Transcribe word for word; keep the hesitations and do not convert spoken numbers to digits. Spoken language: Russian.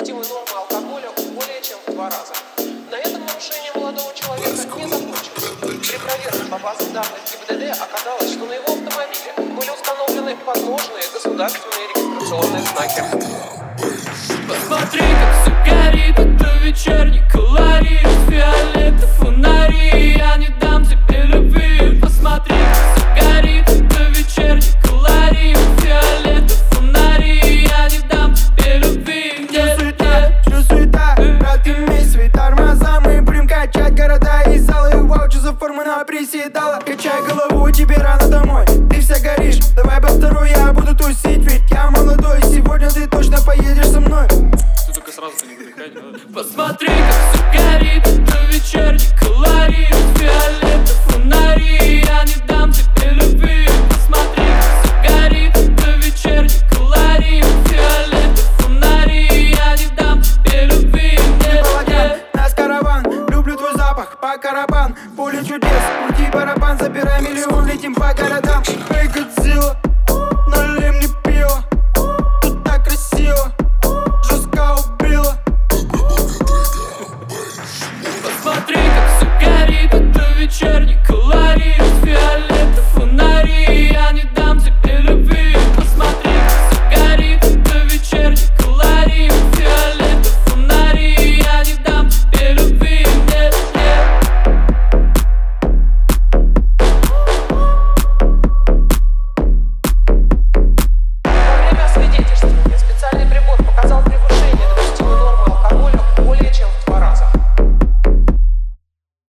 допустимой нормы алкоголя более чем в два раза. На этом нарушение молодого человека не закончилось. При проверке по базам данных ГИБДД оказалось, что на его автомобиле были установлены подложные государственные регистрационные знаки. Посмотри, как все горит, это вечерний колорит. Фиолетовый фонари, я не дам тебе любви. Посмотри, как все горит, это вечерний колорит. Фиолетовый фонари, я не дам тебе любви. Чё суета, чё суета, брат, имей свои тормоза. Мы будем качать города и залы. Вау, чё за форма на приседала. Качай голову, тебе рано домой. Ты вся горишь, давай по второй, я буду тусить. Ведь я молодой, сегодня ты точно поедешь со мной. Посмотри, как все